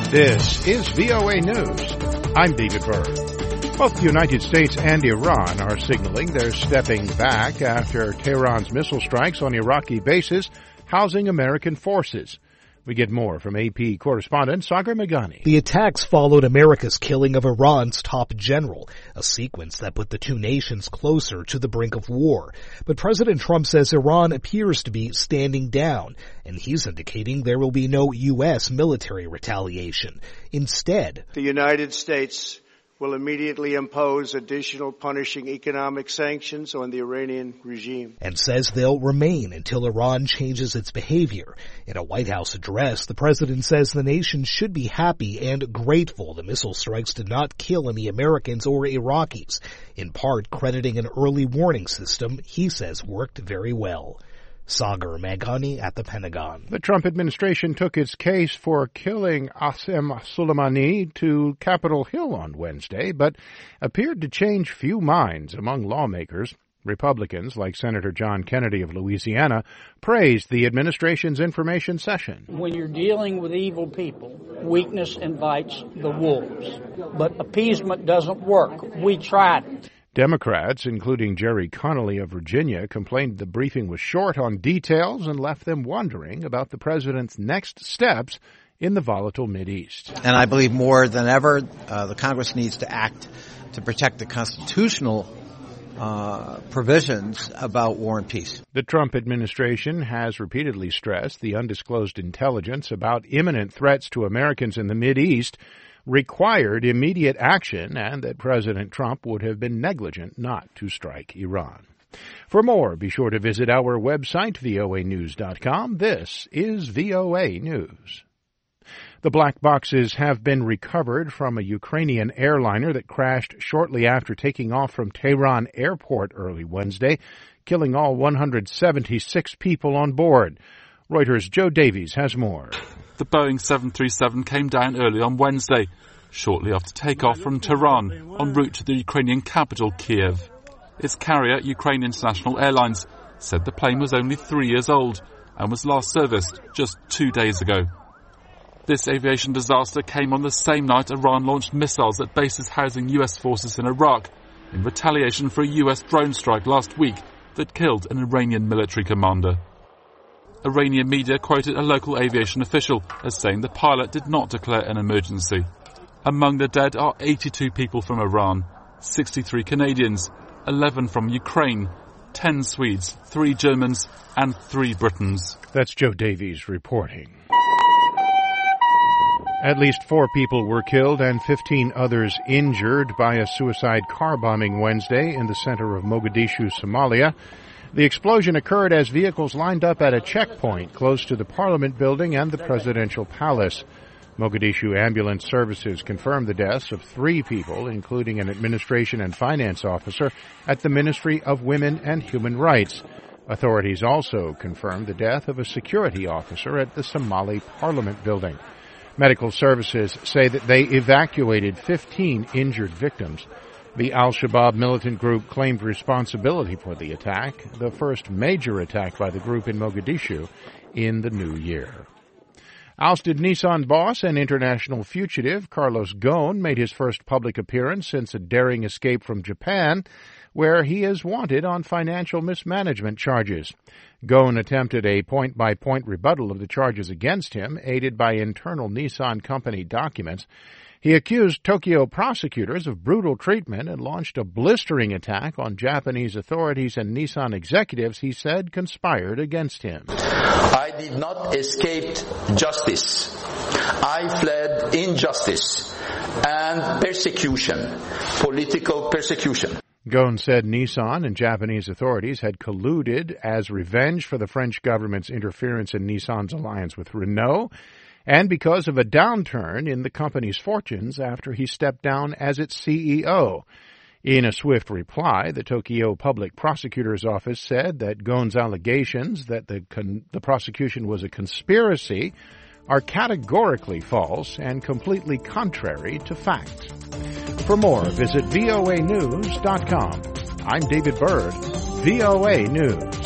This is VOA News. I'm David Byrd. Both the United States and Iran are signaling they're stepping back after Tehran's missile strikes on Iraqi bases housing American forces. We get more from AP correspondent Sagar Meghani. The attacks followed America's killing of Iran's top general, a sequence that put the two nations closer to the brink of war. But President Trump says Iran appears to be standing down, and he's indicating there will be no U.S. military retaliation. Instead, the United States will immediately impose additional punishing economic sanctions on the Iranian regime. And says they'll remain until Iran changes its behavior. In a White House address, the president says the nation should be happy and grateful the missile strikes did not kill any Americans or Iraqis, in part crediting an early warning system he says worked very well. Sagar Meghani at the Pentagon. The Trump administration took its case for killing Qasem Soleimani to Capitol Hill on Wednesday, but appeared to change few minds among lawmakers. Republicans, like Senator John Kennedy of Louisiana, praised the administration's information session. When you're dealing with evil people, weakness invites the wolves. But appeasement doesn't work. We tried it. Democrats, including Jerry Connolly of Virginia, complained the briefing was short on details and left them wondering about the president's next steps in the volatile Mideast. And I believe more than ever, the Congress needs to act to protect the constitutional provisions about war and peace. The Trump administration has repeatedly stressed the undisclosed intelligence about imminent threats to Americans in the Mideast required immediate action, and that President Trump would have been negligent not to strike Iran. For more, be sure to visit our website, voanews.com. This is VOA News. The black boxes have been recovered from a Ukrainian airliner that crashed shortly after taking off from Tehran Airport early Wednesday, killing all 176 people on board. Reuters' Joe Davies has more. The Boeing 737 came down early on Wednesday, shortly after takeoff from Tehran, en route to the Ukrainian capital, Kiev. Its carrier, Ukraine International Airlines, said the plane was only 3 years old and was last serviced just 2 days ago. This aviation disaster came on the same night Iran launched missiles at bases housing US forces in Iraq, in retaliation for a US drone strike last week that killed an Iranian military commander. Iranian media quoted a local aviation official as saying the pilot did not declare an emergency. Among the dead are 82 people from Iran, 63 Canadians, 11 from Ukraine, 10 Swedes, 3 Germans, and 3 Britons. That's Joe Davies reporting. At least 4 people were killed and 15 others injured by a suicide car bombing Wednesday in the center of Mogadishu, Somalia. The explosion occurred as vehicles lined up at a checkpoint close to the Parliament building and the presidential palace. Mogadishu Ambulance Services confirmed the deaths of 3 people, including an administration and finance officer at the Ministry of Women and Human Rights. Authorities also confirmed the death of a security officer at the Somali Parliament building. Medical services say that they evacuated 15 injured victims. The Al-Shabaab militant group claimed responsibility for the attack, the first major attack by the group in Mogadishu in the new year. Ousted Nissan boss and international fugitive Carlos Ghosn made his first public appearance since a daring escape from Japan, where he is wanted on financial mismanagement charges. Ghosn attempted a point-by-point rebuttal of the charges against him, aided by internal Nissan company documents. He accused Tokyo prosecutors of brutal treatment and launched a blistering attack on Japanese authorities and Nissan executives he said conspired against him. I did not escape justice. I fled injustice and persecution, political persecution. Ghosn said Nissan and Japanese authorities had colluded as revenge for the French government's interference in Nissan's alliance with Renault, and because of a downturn in the company's fortunes after he stepped down as its CEO. In a swift reply, the Tokyo Public Prosecutor's Office said that Ghosn's allegations that the prosecution was a conspiracy are categorically false and completely contrary to fact. For more, visit voanews.com. I'm David Byrd, VOA News.